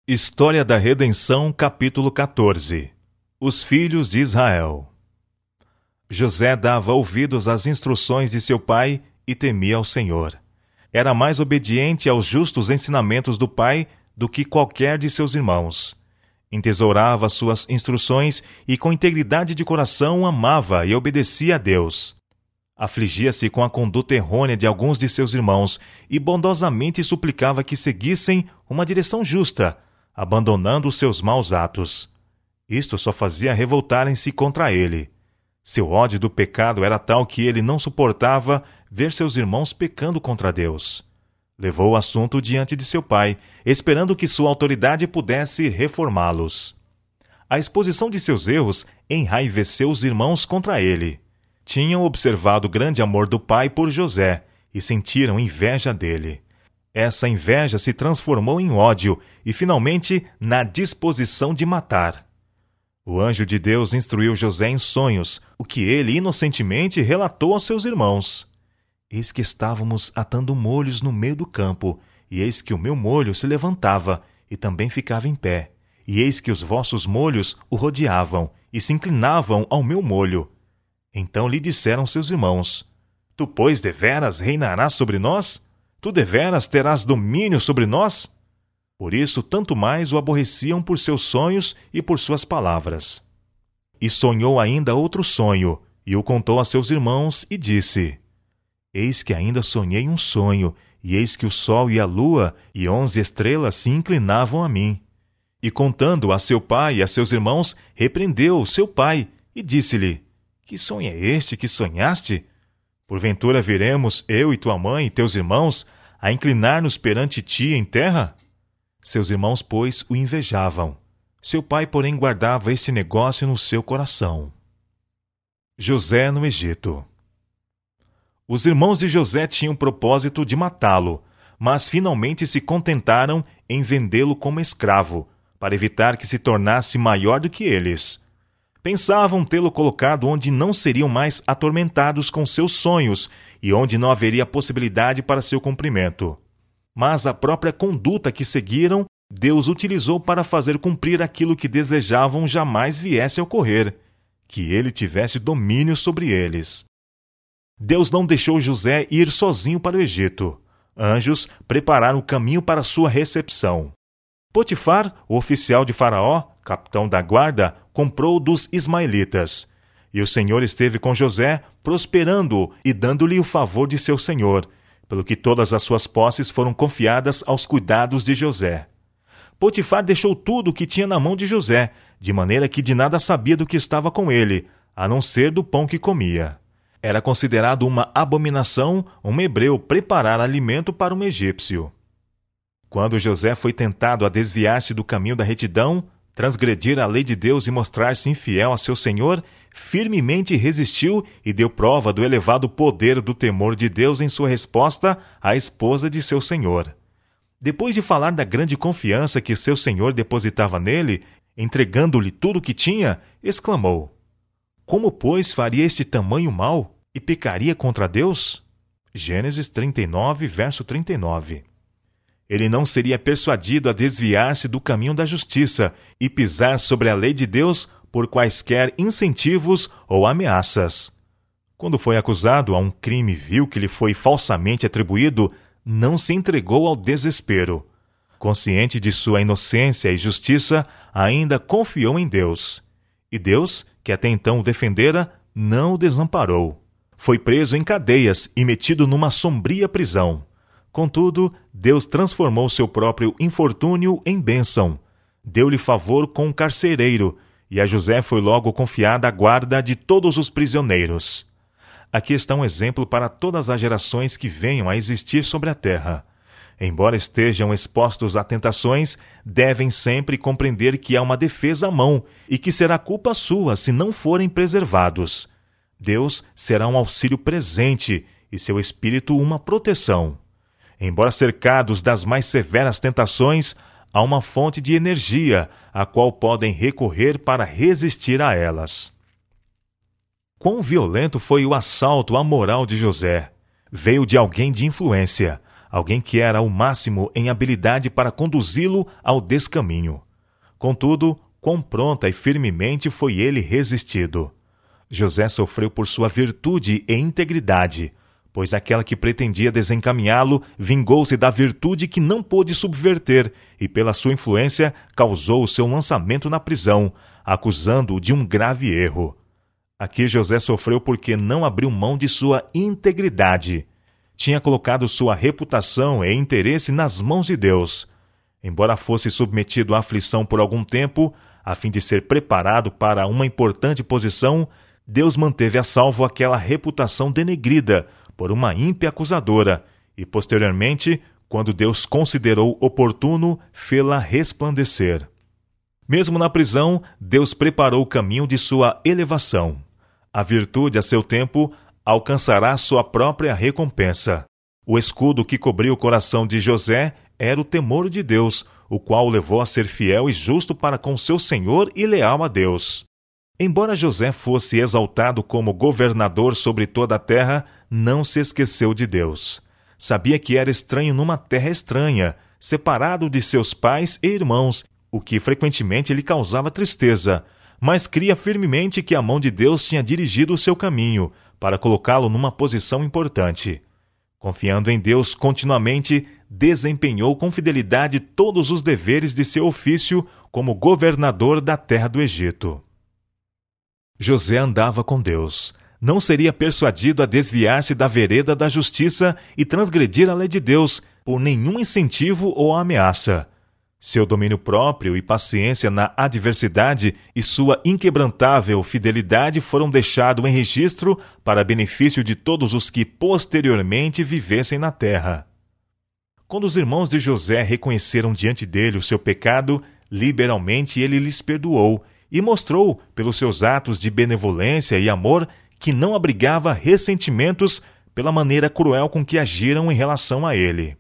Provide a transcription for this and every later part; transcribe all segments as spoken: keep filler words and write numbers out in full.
História da Redenção, capítulo quatorze. Os filhos de Israel. José dava ouvidos às instruções de seu pai e temia ao Senhor. Era mais obediente aos justos ensinamentos do pai do que qualquer de seus irmãos. Entesourava suas instruções e com integridade de coração amava e obedecia a Deus. Afligia-se com a conduta errônea de alguns de seus irmãos e bondosamente suplicava que seguissem uma direção justa, abandonando seus maus atos. Isto só fazia revoltarem-se contra ele. Seu ódio do pecado era tal que ele não suportava ver seus irmãos pecando contra Deus. Levou o assunto diante de seu pai, esperando que sua autoridade pudesse reformá-los. A exposição de seus erros enraiveceu os irmãos contra ele. Tinham observado o grande amor do pai por José e sentiram inveja dele. Essa inveja se transformou em ódio e, finalmente, na disposição de matar. O anjo de Deus instruiu José em sonhos, o que ele inocentemente relatou aos seus irmãos. Eis que estávamos atando molhos no meio do campo, e eis que o meu molho se levantava e também ficava em pé. E eis que os vossos molhos o rodeavam e se inclinavam ao meu molho. Então lhe disseram seus irmãos: Tu, pois, deveras reinarás sobre nós? Tu deveras terás domínio sobre nós? Por isso, tanto mais o aborreciam por seus sonhos e por suas palavras. E sonhou ainda outro sonho, e o contou a seus irmãos, e disse: Eis que ainda sonhei um sonho, e eis que o sol e a lua e onze estrelas se inclinavam a mim. E contando a seu pai e a seus irmãos, repreendeu o seu pai, e disse-lhe: Que sonho é este que sonhaste? Porventura viremos, eu e tua mãe e teus irmãos, a inclinar-nos perante ti em terra? Seus irmãos, pois, o invejavam. Seu pai, porém, guardava este negócio no seu coração. José no Egito. Os irmãos de José tinham o propósito de matá-lo, mas finalmente se contentaram em vendê-lo como escravo, para evitar que se tornasse maior do que eles. Pensavam tê-lo colocado onde não seriam mais atormentados com seus sonhos e onde não haveria possibilidade para seu cumprimento. Mas a própria conduta que seguiram, Deus utilizou para fazer cumprir aquilo que desejavam jamais viesse a ocorrer, que ele tivesse domínio sobre eles. Deus não deixou José ir sozinho para o Egito. Anjos prepararam o caminho para sua recepção. Potifar, o oficial de Faraó, capitão da guarda, comprou dos ismaelitas. E o Senhor esteve com José, prosperando-o e dando-lhe o favor de seu senhor, pelo que todas as suas posses foram confiadas aos cuidados de José. Potifar deixou tudo o que tinha na mão de José, de maneira que de nada sabia do que estava com ele, a não ser do pão que comia. Era considerado uma abominação um hebreu preparar alimento para um egípcio. Quando José foi tentado a desviar-se do caminho da retidão, transgredir a lei de Deus e mostrar-se infiel a seu senhor, firmemente resistiu e deu prova do elevado poder do temor de Deus em sua resposta à esposa de seu senhor. Depois de falar da grande confiança que seu senhor depositava nele, entregando-lhe tudo o que tinha, exclamou: Como, pois, faria este tamanho mal e pecaria contra Deus? Gênesis trinta e nove, verso trinta e nove. Ele não seria persuadido a desviar-se do caminho da justiça e pisar sobre a lei de Deus por quaisquer incentivos ou ameaças. Quando foi acusado a um crime vil que lhe foi falsamente atribuído, não se entregou ao desespero. Consciente de sua inocência e justiça, ainda confiou em Deus. E Deus, que até então o defendera, não o desamparou. Foi preso em cadeias e metido numa sombria prisão. Contudo, Deus transformou seu próprio infortúnio em bênção. Deu-lhe favor com o carcereiro, e a José foi logo confiada a guarda de todos os prisioneiros. Aqui está um exemplo para todas as gerações que venham a existir sobre a terra. Embora estejam expostos a tentações, devem sempre compreender que há uma defesa à mão e que será culpa sua se não forem preservados. Deus será um auxílio presente e seu Espírito uma proteção. Embora cercados das mais severas tentações, há uma fonte de energia a qual podem recorrer para resistir a elas. Quão violento foi o assalto à moral de José! Veio de alguém de influência. alguém que era o máximo em habilidade para conduzi-lo ao descaminho. Contudo, quão pronta e firmemente foi ele resistido. José sofreu por sua virtude e integridade, pois aquela que pretendia desencaminhá-lo vingou-se da virtude que não pôde subverter e, pela sua influência, causou o seu lançamento na prisão, acusando-o de um grave erro. Aqui José sofreu porque não abriu mão de sua integridade. Tinha colocado sua reputação e interesse nas mãos de Deus. Embora fosse submetido à aflição por algum tempo, a fim de ser preparado para uma importante posição, Deus manteve a salvo aquela reputação denegrida por uma ímpia acusadora e, posteriormente, quando Deus considerou oportuno, fê-la resplandecer. Mesmo na prisão, Deus preparou o caminho de sua elevação. A virtude, a seu tempo, alcançará sua própria recompensa. O escudo que cobriu o coração de José era o temor de Deus, o qual o levou a ser fiel e justo para com seu Senhor e leal a Deus. Embora José fosse exaltado como governador sobre toda a terra, não se esqueceu de Deus. Sabia que era estranho numa terra estranha, separado de seus pais e irmãos, o que frequentemente lhe causava tristeza, mas cria firmemente que a mão de Deus tinha dirigido o seu caminho para colocá-lo numa posição importante. Confiando em Deus continuamente, desempenhou com fidelidade todos os deveres de seu ofício como governador da terra do Egito. José andava com Deus. Não seria persuadido a desviar-se da vereda da justiça e transgredir a lei de Deus por nenhum incentivo ou ameaça. Seu domínio próprio e paciência na adversidade e sua inquebrantável fidelidade foram deixados em registro para benefício de todos os que posteriormente vivessem na terra. Quando os irmãos de José reconheceram diante dele o seu pecado, liberalmente ele lhes perdoou e mostrou, pelos seus atos de benevolência e amor, que não abrigava ressentimentos pela maneira cruel com que agiram em relação a ele.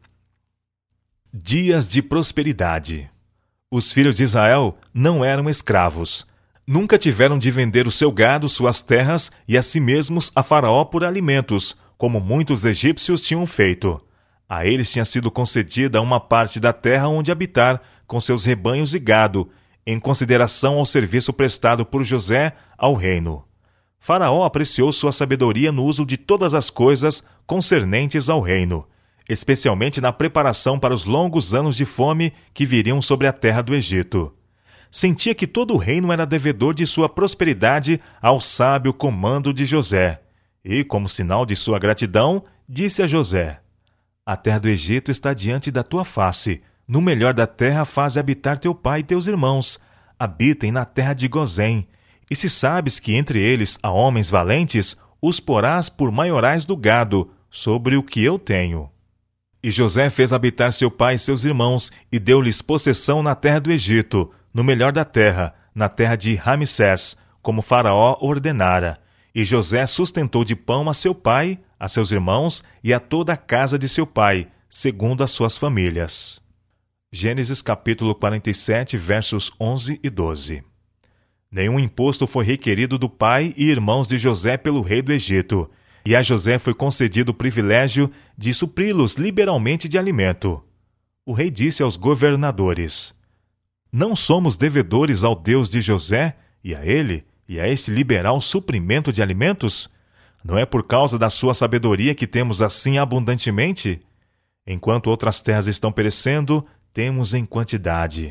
Dias de prosperidade. Os filhos de Israel não eram escravos. Nunca tiveram de vender o seu gado, suas terras e a si mesmos a Faraó por alimentos, como muitos egípcios tinham feito. A eles tinha sido concedida uma parte da terra onde habitar, com seus rebanhos e gado, em consideração ao serviço prestado por José ao reino. Faraó apreciou sua sabedoria no uso de todas as coisas concernentes ao reino, especialmente na preparação para os longos anos de fome que viriam sobre a terra do Egito. Sentia que todo o reino era devedor de sua prosperidade ao sábio comando de José, e, como sinal de sua gratidão, disse a José: A terra do Egito está diante da tua face. No melhor da terra faze habitar teu pai e teus irmãos. Habitem na terra de Gozém. E se sabes que entre eles há homens valentes, os porás por maiorais do gado, sobre o que eu tenho. E José fez habitar seu pai e seus irmãos, e deu-lhes possessão na terra do Egito, no melhor da terra, na terra de Ramsés, como Faraó ordenara. E José sustentou de pão a seu pai, a seus irmãos e a toda a casa de seu pai, segundo as suas famílias. Gênesis capítulo quarenta e sete, versos onze e doze. Nenhum imposto foi requerido do pai e irmãos de José pelo rei do Egito, e a José foi concedido o privilégio de supri-los liberalmente de alimento. O rei disse aos governadores: Não somos devedores ao Deus de José, e a ele, e a este liberal suprimento de alimentos? Não é por causa da sua sabedoria que temos assim abundantemente? Enquanto outras terras estão perecendo, temos em quantidade.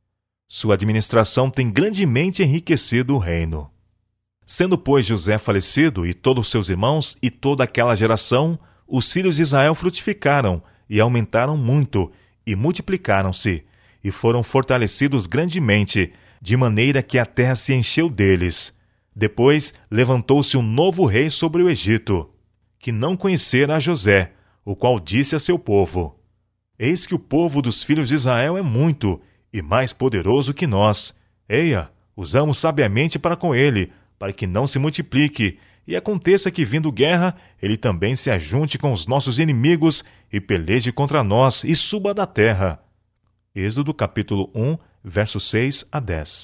Sua administração tem grandemente enriquecido o reino. Sendo, pois, José falecido, e todos seus irmãos, e toda aquela geração, os filhos de Israel frutificaram, e aumentaram muito, e multiplicaram-se, e foram fortalecidos grandemente, de maneira que a terra se encheu deles. Depois levantou-se um novo rei sobre o Egito, que não conhecera a José, o qual disse a seu povo: Eis que o povo dos filhos de Israel é muito, e mais poderoso que nós. Eia, usamos sabiamente para com ele, para que não se multiplique, e aconteça que, vindo guerra, ele também se ajunte com os nossos inimigos e peleje contra nós e suba da terra. Êxodo capítulo um, versos seis a dez.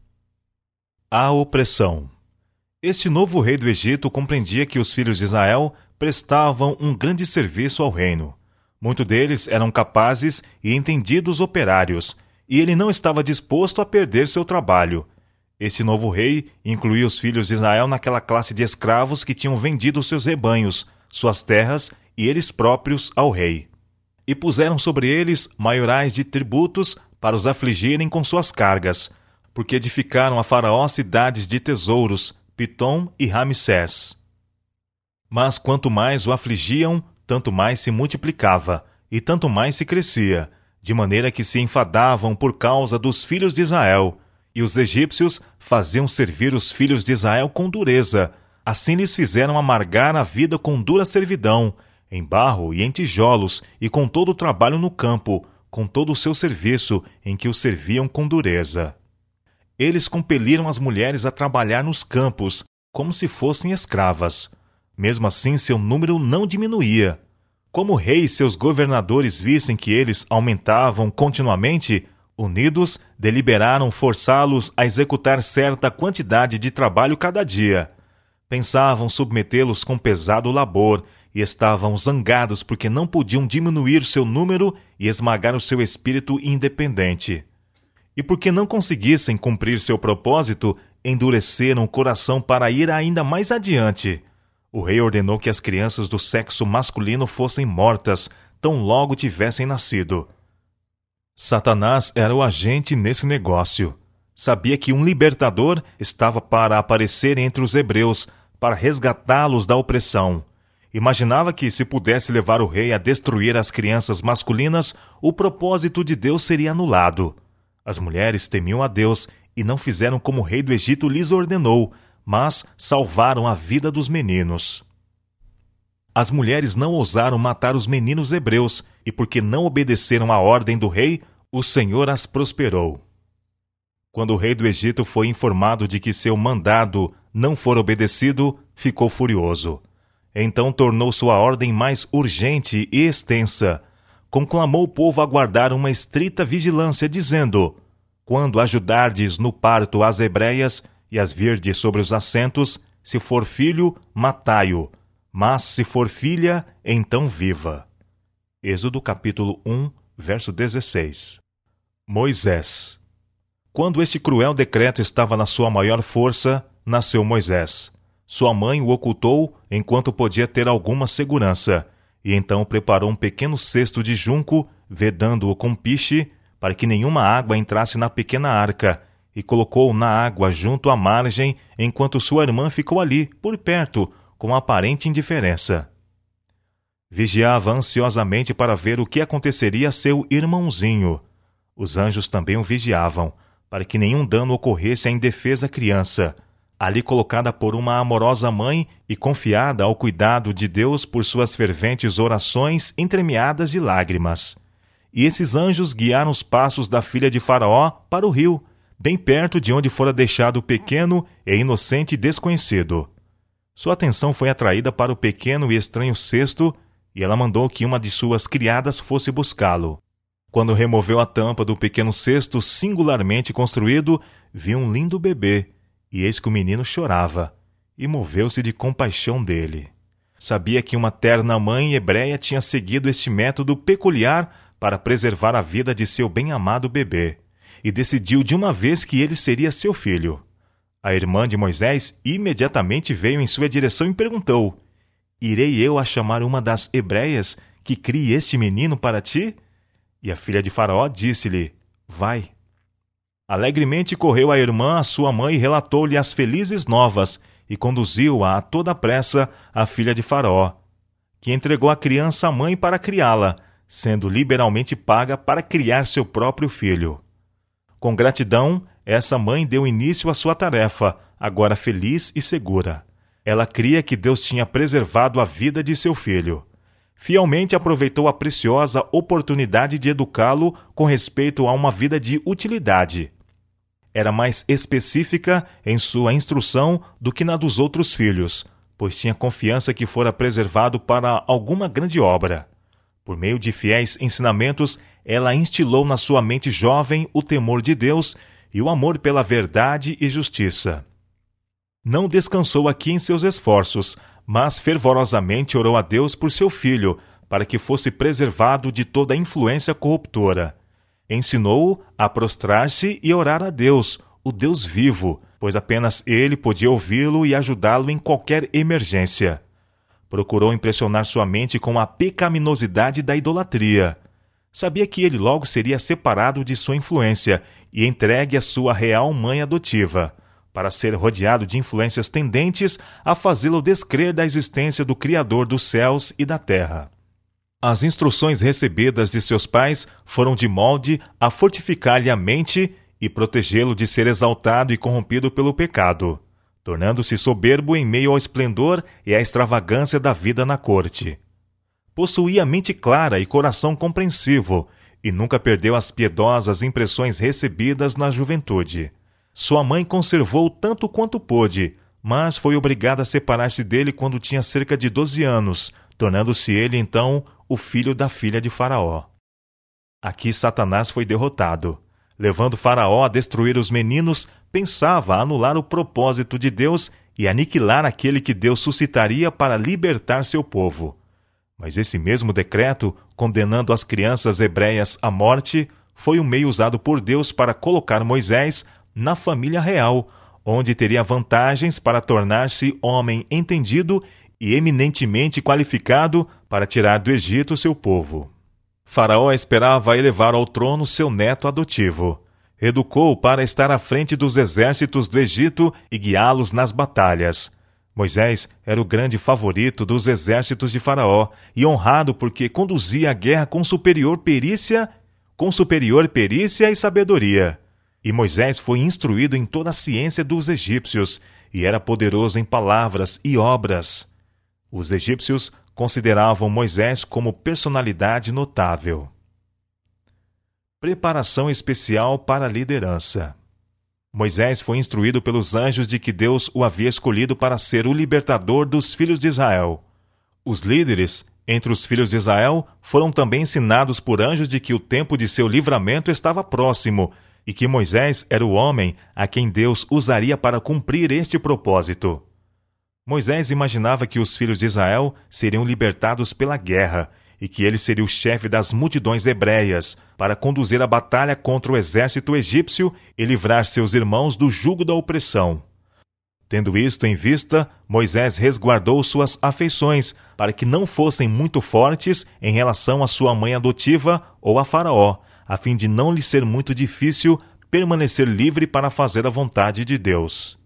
A opressão. Este novo rei do Egito compreendia que os filhos de Israel prestavam um grande serviço ao reino. Muitos deles eram capazes e entendidos operários, e ele não estava disposto a perder seu trabalho. Este novo rei incluía os filhos de Israel naquela classe de escravos que tinham vendido seus rebanhos, suas terras e eles próprios ao rei. E puseram sobre eles maiorais de tributos para os afligirem com suas cargas, porque edificaram a Faraó cidades de tesouros, Pitom e Ramsés. Mas quanto mais o afligiam, tanto mais se multiplicava, e tanto mais se crescia, de maneira que se enfadavam por causa dos filhos de Israel, e os egípcios faziam servir os filhos de Israel com dureza. Assim lhes fizeram amargar a vida com dura servidão, em barro e em tijolos, e com todo o trabalho no campo, com todo o seu serviço, em que os serviam com dureza. Eles compeliram as mulheres a trabalhar nos campos, como se fossem escravas. Mesmo assim, seu número não diminuía. Como o rei e seus governadores vissem que eles aumentavam continuamente, unidos, deliberaram forçá-los a executar certa quantidade de trabalho cada dia. Pensavam submetê-los com pesado labor e estavam zangados porque não podiam diminuir seu número e esmagar o seu espírito independente. E porque não conseguissem cumprir seu propósito, endureceram o coração para ir ainda mais adiante. O rei ordenou que as crianças do sexo masculino fossem mortas, tão logo tivessem nascido. Satanás era o agente nesse negócio. Sabia que um libertador estava para aparecer entre os hebreus, para resgatá-los da opressão. Imaginava que, se pudesse levar o rei a destruir as crianças masculinas, o propósito de Deus seria anulado. As mulheres temiam a Deus e não fizeram como o rei do Egito lhes ordenou, mas salvaram a vida dos meninos. As mulheres não ousaram matar os meninos hebreus, e porque não obedeceram à ordem do rei, o Senhor as prosperou. Quando o rei do Egito foi informado de que seu mandado não for obedecido, ficou furioso. Então tornou sua ordem mais urgente e extensa. Conclamou o povo a guardar uma estrita vigilância, dizendo: quando ajudardes no parto as hebreias e as virdes sobre os assentos, se for filho, matai-o, mas se for filha, então viva. Êxodo capítulo um, verso dezesseis. Moisés. Quando este cruel decreto estava na sua maior força, nasceu Moisés. Sua mãe o ocultou enquanto podia ter alguma segurança, e então preparou um pequeno cesto de junco, vedando-o com piche, para que nenhuma água entrasse na pequena arca, e colocou-o na água junto à margem, enquanto sua irmã ficou ali, por perto, com aparente indiferença. Vigiava ansiosamente para ver o que aconteceria a seu irmãozinho. Os anjos também o vigiavam, para que nenhum dano ocorresse à indefesa criança, ali colocada por uma amorosa mãe e confiada ao cuidado de Deus por suas ferventes orações entremeadas de lágrimas. E esses anjos guiaram os passos da filha de Faraó para o rio, bem perto de onde fora deixado o pequeno e inocente desconhecido. Sua atenção foi atraída para o pequeno e estranho cesto, e ela mandou que uma de suas criadas fosse buscá-lo. Quando removeu a tampa do pequeno cesto singularmente construído, viu um lindo bebê, e eis que o menino chorava, e moveu-se de compaixão dele. Sabia que uma terna mãe hebreia tinha seguido este método peculiar para preservar a vida de seu bem-amado bebê, e decidiu de uma vez que ele seria seu filho. A irmã de Moisés imediatamente veio em sua direção e perguntou: irei eu a chamar uma das hebreias que crie este menino para ti? E a filha de Faraó disse-lhe: vai. Alegremente correu a irmã à sua mãe e relatou-lhe as felizes novas, e conduziu-a a toda pressa à filha de Faraó, que entregou a criança à mãe para criá-la, sendo liberalmente paga para criar seu próprio filho. Com gratidão, essa mãe deu início à sua tarefa, agora feliz e segura. Ela cria que Deus tinha preservado a vida de seu filho. Fielmente aproveitou a preciosa oportunidade de educá-lo com respeito a uma vida de utilidade. Era mais específica em sua instrução do que na dos outros filhos, pois tinha confiança que fora preservado para alguma grande obra. Por meio de fiéis ensinamentos, ela instilou na sua mente jovem o temor de Deus e o amor pela verdade e justiça. Não descansou aqui em seus esforços, mas fervorosamente orou a Deus por seu filho, para que fosse preservado de toda influência corruptora. Ensinou-o a prostrar-se e orar a Deus, o Deus vivo, pois apenas ele podia ouvi-lo e ajudá-lo em qualquer emergência. Procurou impressionar sua mente com a pecaminosidade da idolatria. Sabia que ele logo seria separado de sua influência e entregue à sua real mãe adotiva, para ser rodeado de influências tendentes a fazê-lo descrer da existência do Criador dos céus e da terra. As instruções recebidas de seus pais foram de molde a fortificar-lhe a mente e protegê-lo de ser exaltado e corrompido pelo pecado, tornando-se soberbo em meio ao esplendor e à extravagância da vida na corte. Possuía mente clara e coração compreensivo, e nunca perdeu as piedosas impressões recebidas na juventude. Sua mãe conservou tanto quanto pôde, mas foi obrigada a separar-se dele quando tinha cerca de doze anos, tornando-se ele, então, o filho da filha de Faraó. Aqui Satanás foi derrotado. Levando Faraó a destruir os meninos, pensava anular o propósito de Deus e aniquilar aquele que Deus suscitaria para libertar seu povo. Mas esse mesmo decreto, condenando as crianças hebreias à morte, foi o meio usado por Deus para colocar Moisés na família real, onde teria vantagens para tornar-se homem entendido e eminentemente qualificado para tirar do Egito seu povo. Faraó esperava elevar ao trono seu neto adotivo. Educou-o para estar à frente dos exércitos do Egito e guiá-los nas batalhas. Moisés era o grande favorito dos exércitos de Faraó e honrado porque conduzia a guerra com superior perícia, com superior perícia e sabedoria. E Moisés foi instruído em toda a ciência dos egípcios e era poderoso em palavras e obras. Os egípcios consideravam Moisés como personalidade notável. Preparação especial para a liderança. Moisés foi instruído pelos anjos de que Deus o havia escolhido para ser o libertador dos filhos de Israel. Os líderes entre os filhos de Israel foram também ensinados por anjos de que o tempo de seu livramento estava próximo e que Moisés era o homem a quem Deus usaria para cumprir este propósito. Moisés imaginava que os filhos de Israel seriam libertados pela guerra e que ele seria o chefe das multidões hebreias para conduzir a batalha contra o exército egípcio e livrar seus irmãos do jugo da opressão. Tendo isto em vista, Moisés resguardou suas afeições para que não fossem muito fortes em relação à sua mãe adotiva ou a Faraó, a fim de não lhe ser muito difícil permanecer livre para fazer a vontade de Deus.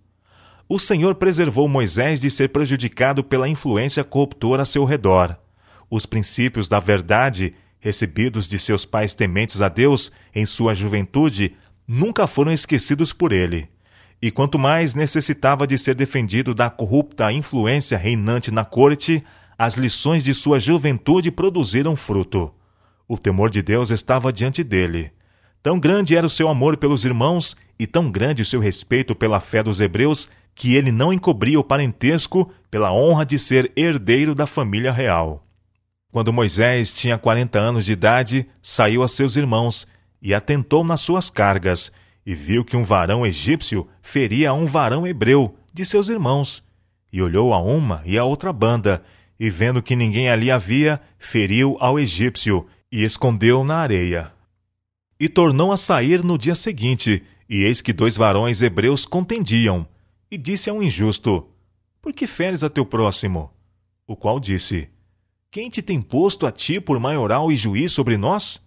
O Senhor preservou Moisés de ser prejudicado pela influência corruptora a seu redor. Os princípios da verdade, recebidos de seus pais tementes a Deus em sua juventude, nunca foram esquecidos por ele. E quanto mais necessitava de ser defendido da corrupta influência reinante na corte, as lições de sua juventude produziram fruto. O temor de Deus estava diante dele. Tão grande era o seu amor pelos irmãos e tão grande o seu respeito pela fé dos hebreus que ele não encobria o parentesco pela honra de ser herdeiro da família real. Quando Moisés tinha quarenta anos de idade, saiu a seus irmãos e atentou nas suas cargas, e viu que um varão egípcio feria a um varão hebreu de seus irmãos. E olhou a uma e a outra banda, e vendo que ninguém ali havia, feriu ao egípcio, e escondeu na areia. E tornou a sair no dia seguinte, e eis que dois varões hebreus contendiam. E disse a um injusto: Por que feres a teu próximo? O qual disse: Quem te tem posto a ti por maioral e juiz sobre nós?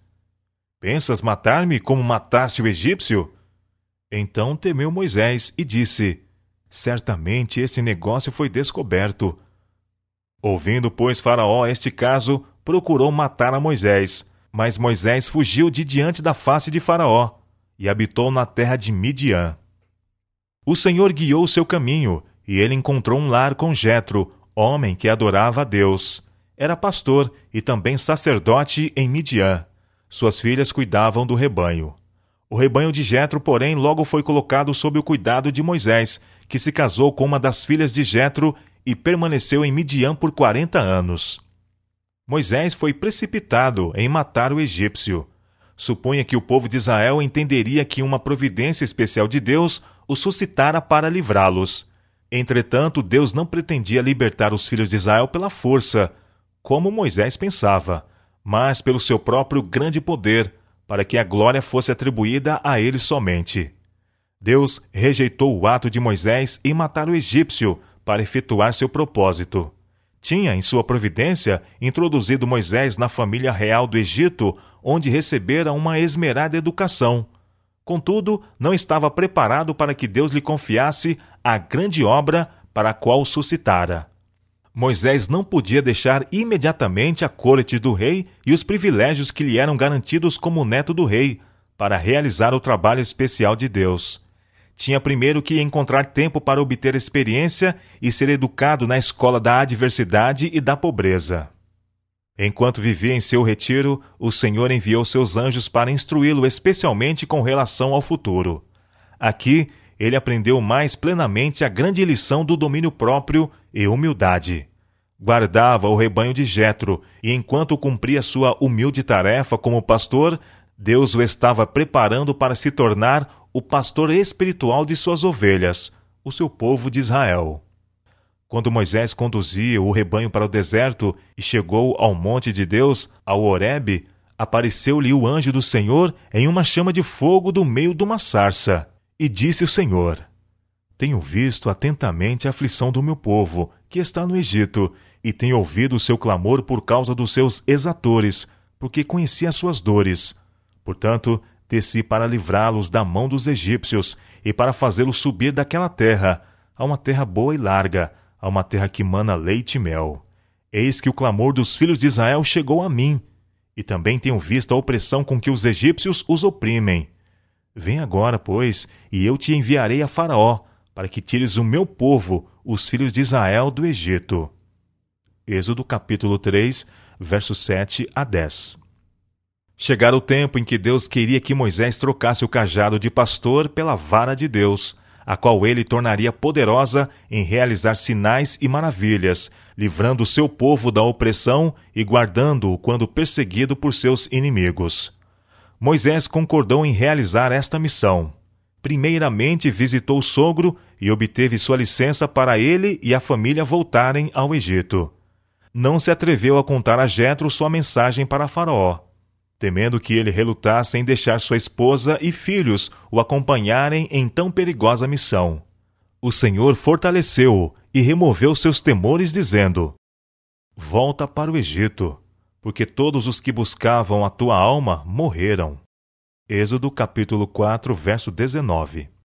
Pensas matar-me como mataste o egípcio? Então temeu Moisés e disse: Certamente esse negócio foi descoberto. Ouvindo, pois, Faraó este caso, procurou matar a Moisés. Mas Moisés fugiu de diante da face de Faraó e habitou na terra de Midian. O Senhor guiou o seu caminho, e ele encontrou um lar com Jetro, homem que adorava a Deus. Era pastor e também sacerdote em Midian. Suas filhas cuidavam do rebanho. O rebanho de Jetro, porém, logo foi colocado sob o cuidado de Moisés, que se casou com uma das filhas de Jetro e permaneceu em Midian por quarenta anos. Moisés foi precipitado em matar o egípcio. Supunha que o povo de Israel entenderia que uma providência especial de Deus o suscitara para livrá-los. Entretanto, Deus não pretendia libertar os filhos de Israel pela força, como Moisés pensava, mas pelo seu próprio grande poder, para que a glória fosse atribuída a ele somente. Deus rejeitou o ato de Moisés em matar o egípcio para efetuar seu propósito. Tinha, em sua providência, introduzido Moisés na família real do Egito, onde recebera uma esmerada educação. Contudo, não estava preparado para que Deus lhe confiasse a grande obra para a qual o suscitara. Moisés não podia deixar imediatamente a corte do rei e os privilégios que lhe eram garantidos como neto do rei, para realizar o trabalho especial de Deus. Tinha primeiro que encontrar tempo para obter experiência e ser educado na escola da adversidade e da pobreza. Enquanto vivia em seu retiro, o Senhor enviou seus anjos para instruí-lo especialmente com relação ao futuro. Aqui, ele aprendeu mais plenamente a grande lição do domínio próprio e humildade. Guardava o rebanho de Jetro, e enquanto cumpria sua humilde tarefa como pastor, Deus o estava preparando para se tornar o pastor espiritual de suas ovelhas, o seu povo de Israel. Quando Moisés conduzia o rebanho para o deserto e chegou ao monte de Deus, ao Horebe, apareceu-lhe o anjo do Senhor em uma chama de fogo do meio de uma sarça. E disse o Senhor: Tenho visto atentamente a aflição do meu povo, que está no Egito, e tenho ouvido o seu clamor por causa dos seus exatores, porque conheci as suas dores. Portanto, desci para livrá-los da mão dos egípcios e para fazê-los subir daquela terra, a uma terra boa e larga, a uma terra que mana leite e mel. Eis que o clamor dos filhos de Israel chegou a mim, e também tenho visto a opressão com que os egípcios os oprimem. Vem agora, pois, e eu te enviarei a Faraó, para que tires o meu povo, os filhos de Israel, do Egito. Êxodo capítulo três, versos sete a dez. Chegara o tempo em que Deus queria que Moisés trocasse o cajado de pastor pela vara de Deus, a qual ele tornaria poderosa em realizar sinais e maravilhas, livrando o seu povo da opressão e guardando-o quando perseguido por seus inimigos. Moisés concordou em realizar esta missão. Primeiramente visitou o sogro e obteve sua licença para ele e a família voltarem ao Egito. Não se atreveu a contar a Jetro sua mensagem para Faraó, temendo que ele relutasse em deixar sua esposa e filhos o acompanharem em tão perigosa missão. O Senhor fortaleceu-o e removeu seus temores, dizendo: Volta para o Egito, porque todos os que buscavam a tua alma morreram. Êxodo capítulo quatro, verso dezenove.